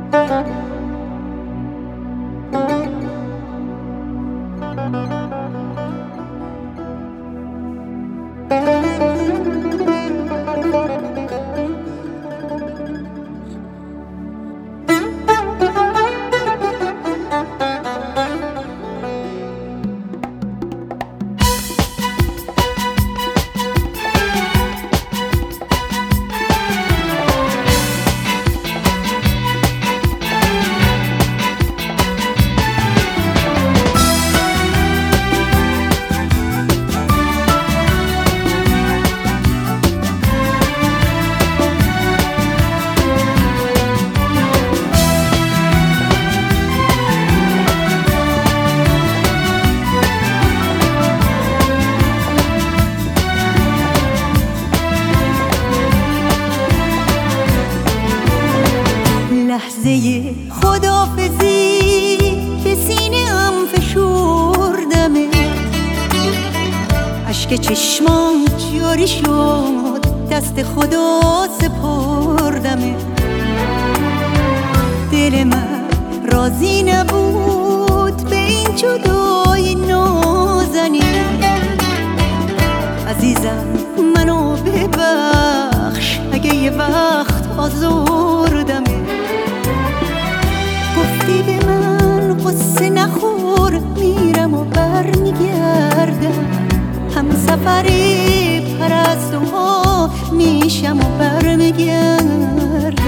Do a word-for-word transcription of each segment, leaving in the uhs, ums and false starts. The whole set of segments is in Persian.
لحظه خداحافظی به سینه‌ام فشردمه، اشک چشمام جاری شد، دست خدا سپردمه. دل من راضی نبود به این جدایی نازنین. عزیزم منو ببخش اگه یه وقت آزردمه. گفتی به من قصه نخور، میرم و برمیگردم، هم سفری پرستوها میشم و برمیگردم.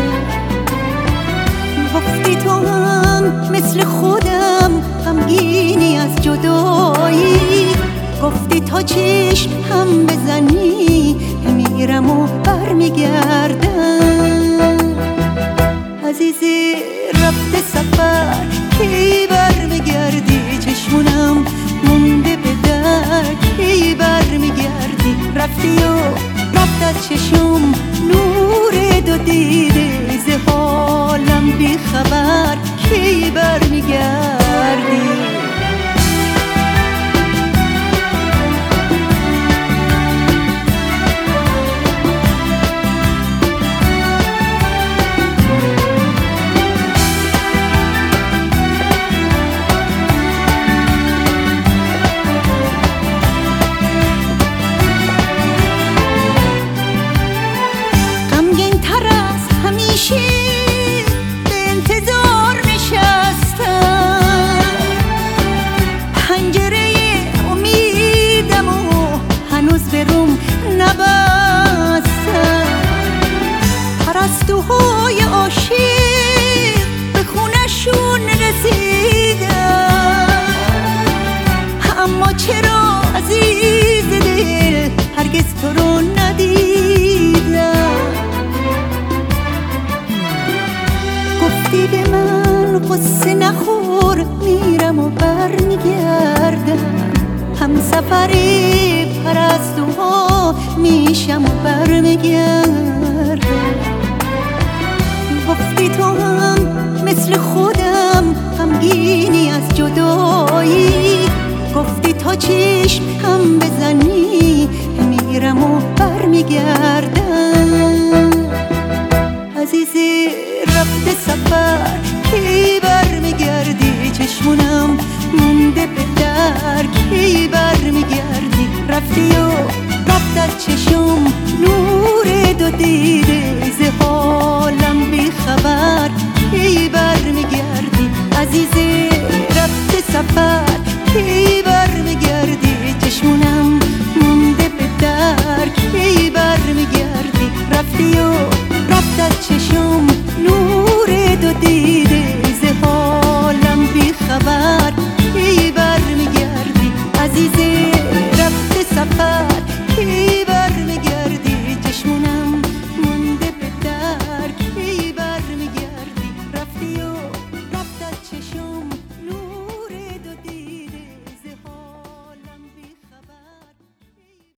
گفتی تو هم مثل خودم غمگینی از جدایی، گفتی تا چشم هم بزنی میرم و برمیگردم. عزیزی رفته سفر کی برمیگردی؟ چشمونم مونده به در کی برمیگردی؟ رفتی و رفت از چشم نور دو دیده، ز حالم بی خبر کی برمیگردی؟ به انتظار نشستم، پنجره امیدم و هنوز به روم نبستم. پرستوهای عاشق به خونشون رسیدم، اما چرا عزیز دل هرگز تو رو ندیدم؟ گفتی به من قصه نخور، میرم و برمیگردم، هم سفری پرستوها میشم و برمیگردم. گفتی تو هم مثل خودم غمگینی از جدایی، گفتی تا چشم هم بزنی میرم و برمیگردم. عزیزی رفته سفر کی برمیگردی؟ چشمونم مونده به در کی برمیگردی؟ رفتی و رفت از چشم نور دو دیده، ز حالم بی خبر کی برمیگردی؟ عزیزی رفته سفر کی برمیگردی؟ چشمونم مونده به در کی برمیگردی؟ رفتی و